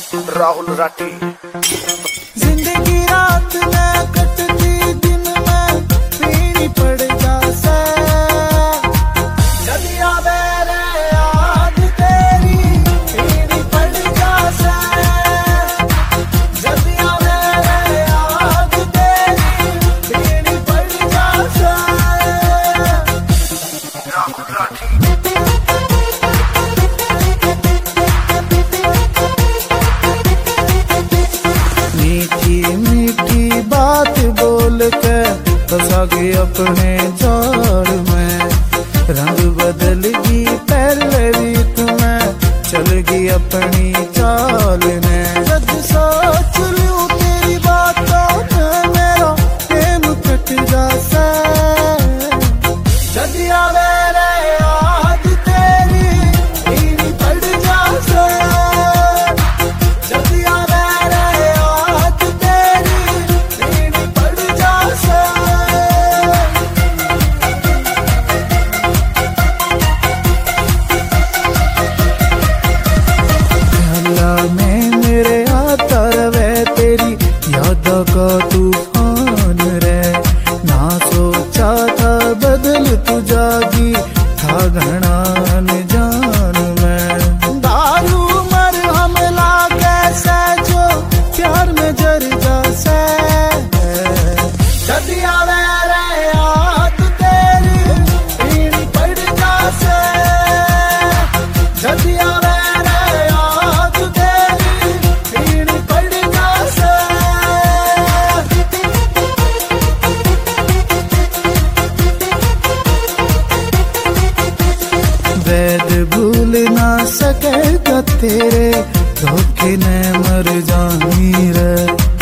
राहुल राठी। जिंदगी रात में कटती दिन में पीनी पड़ जासे, जब आवे रे याद तेरी पीनी पड़ जासे, जब आवे रे याद तेरी पीनी पड़ जासे। राहुल राठी। मीठी मीठी बात बोल के फंसा गई अपने जाल में, रंग बदल गई पहले रीत में, चल गई अपनी चाल में। जब सोच लूं तेरी बातों में मेरा प्रेम कट जासे, जब आवे रे याद तेरी पीनी पड़ जासे, जब आवे रे याद तेरी पीनी पड़ जासे। ख्यालों में मेरे आता रवे तेरी यादों का तूफान रे, ना सोचा था बदल तू जागी था घना अनजान में। दारू मर हमला कैसे जो प्यार में जर जासे, जब आवे रे याद तेरी पीनी पड़ जासे, जब आवे रे याद तेरी पीनी पड़ जासे। वैद भूल ना सकेगा तेरे धोखे ने मर जानी रे।